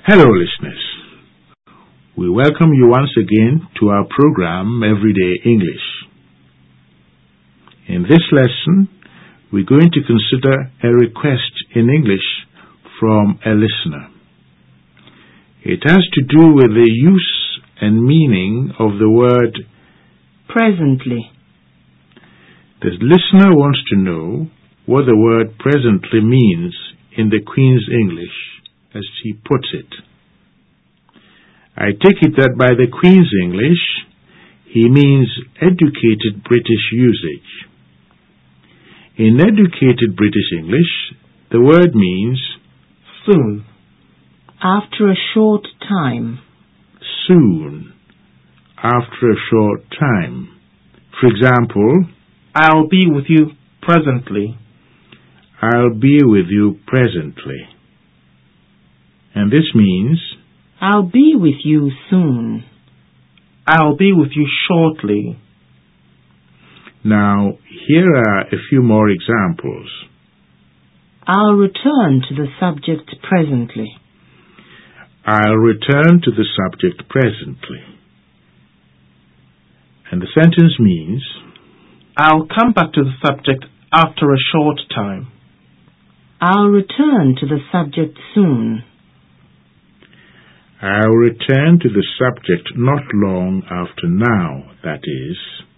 Hello, listeners. We welcome you once again to our program, Everyday English. In this lesson, we're going to consider a request in English from a listener. It has to do with the use and meaning of the word presently. The listener wants to know what the word presently means in the Queen's English, as she puts it. I take it that by the Queen's English, he means educated British usage. In educated British English, the word means soon, after a short time. Soon, after a short time. For example, I'll be with you presently. I'll be with you presently. And this means I'll be with you soon. I'll be with you shortly. Now, here are a few more examples. I'll return to the subject presently. I'll return to the subject presently. And the sentence means I'll come back to the subject after a short time. I'll return to the subject soon. I'll return to the subject not long after now, that is.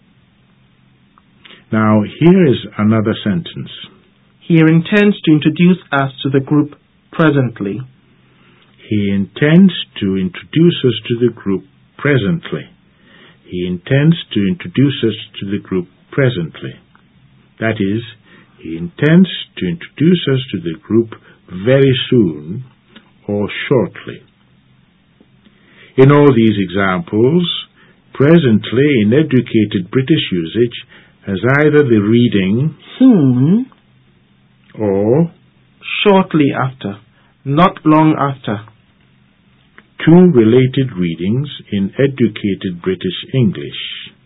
Now, here is another sentence. He intends to introduce us to the group presently. He intends to introduce us to the group presently. He intends to introduce us to the group presently. That is, he intends to introduce us to the group very soon or shortly. In all these examples, presently in educated British usage has either the reading soon or shortly after, not long after. Two related readings in educated British English.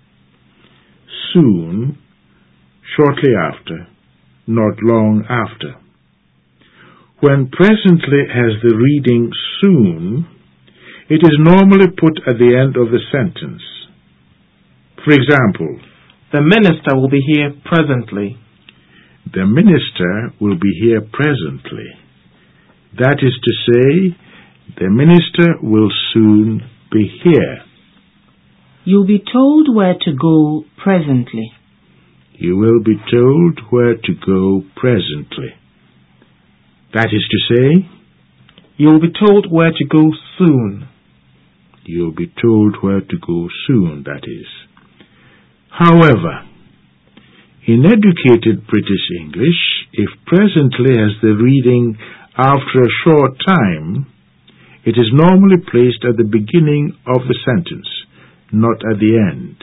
Soon, shortly after, not long after. When presently has the reading soon, it is normally put at the end of the sentence. For example, the minister will be here presently. The minister will be here presently. That is to say, the minister will soon be here. You'll be told where to go presently. You will be told where to go presently. That is to say, you'll be told where to go soon. You'll be told where to go soon, that is. However, in educated British English, if presently has the reading after a short time, it is normally placed at the beginning of the sentence, not at the end.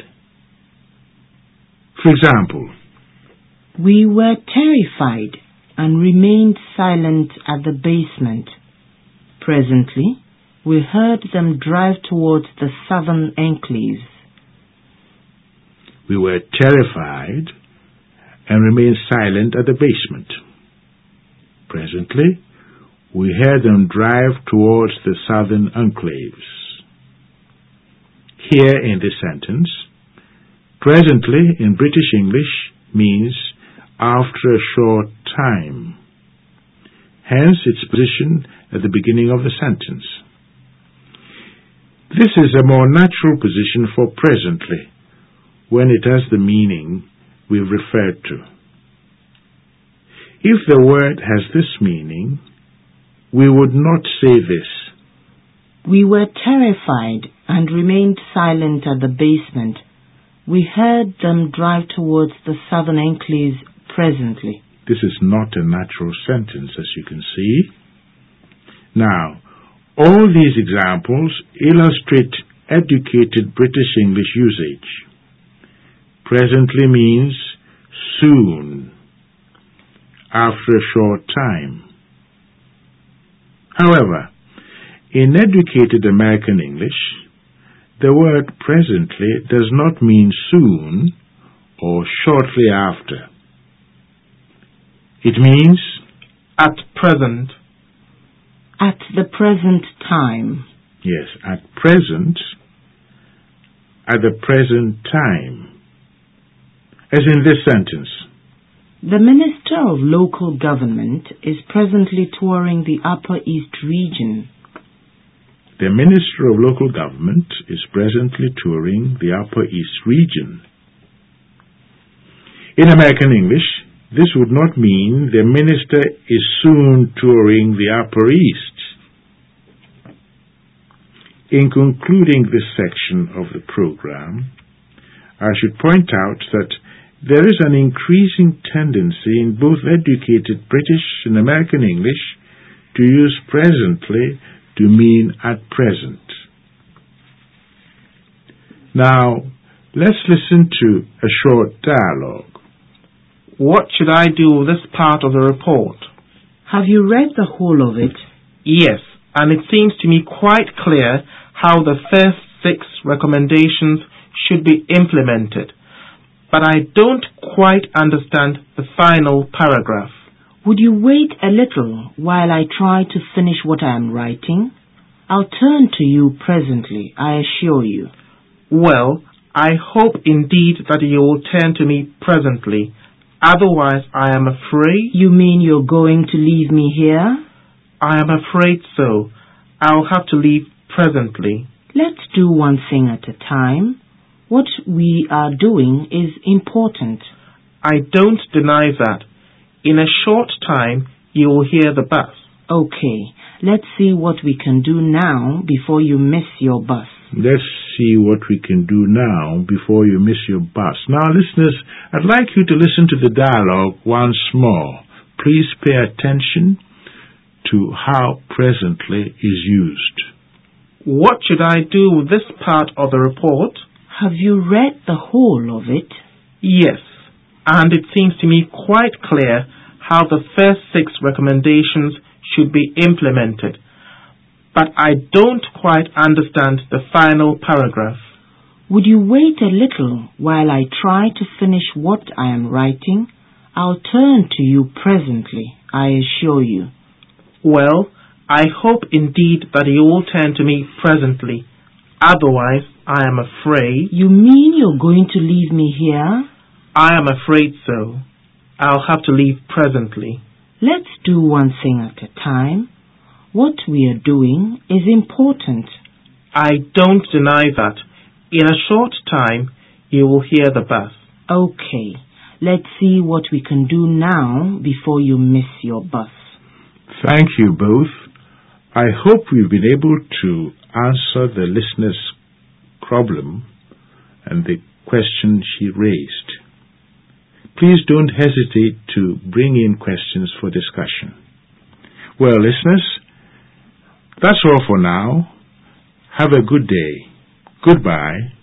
For example, we were terrified and remained silent at the basement. Presently, we heard them drive towards the southern enclaves. We were terrified and remained silent at the basement. Presently, we heard them drive towards the southern enclaves. Here in this sentence, presently in British English means after a short time. Hence its position at the beginning of the sentence. This is a more natural position for presently, when it has the meaning we've referred to. If the word has this meaning, we would not say this. We were terrified and remained silent at the basement. We heard them drive towards the southern enclaves presently. This is not a natural sentence, as you can see. Now, all these examples illustrate educated British English usage. Presently means soon, after a short time. However, in educated American English, the word presently does not mean soon or shortly after. It means at present. At the present time. Yes, at present, at the present time. As in this sentence. The Minister of Local Government is presently touring the Upper East region. The Minister of Local Government is presently touring the Upper East region. In American English, this would not mean the minister is soon touring the Upper East. In concluding this section of the program, I should point out that there is an increasing tendency in both educated British and American English to use presently to mean at present. Now, let's listen to a short dialogue. What should I do with this part of the report? Have you read the whole of it? Yes, and it seems to me quite clear how the first 6 recommendations should be implemented. But I don't quite understand the final paragraph. Would you wait a little while I try to finish what I am writing? I'll turn to you presently, I assure you. Well, I hope indeed that you will turn to me presently. Otherwise, I am afraid... You mean you're going to leave me here? I am afraid so. I'll have to leave presently. Let's do one thing at a time. What we are doing is important. I don't deny that. In a short time, you will hear the bus. Okay, let's see what we can do now before you miss your bus. Let's see what we can do now before you miss your bus. Now, listeners, I'd like you to listen to the dialogue once more. Please pay attention to how presently is used. What should I do with this part of the report? Have you read the whole of it? Yes, and it seems to me quite clear how the first 6 recommendations should be implemented. But I don't quite understand the final paragraph. Would you wait a little while I try to finish what I am writing? I'll turn to you presently, I assure you. Well, I hope indeed that you will turn to me presently. Otherwise, I am afraid... You mean you're going to leave me here? I am afraid so. I'll have to leave presently. Let's do one thing at a time. What we are doing is important. I don't deny that. In a short time, you will hear the bus. Okay, let's see what we can do now before you miss your bus. Thank you both. I hope we've been able to answer the listener's problem and the question she raised. Please don't hesitate to bring in questions for discussion. Well, listeners, that's all for now. Have a good day. Goodbye.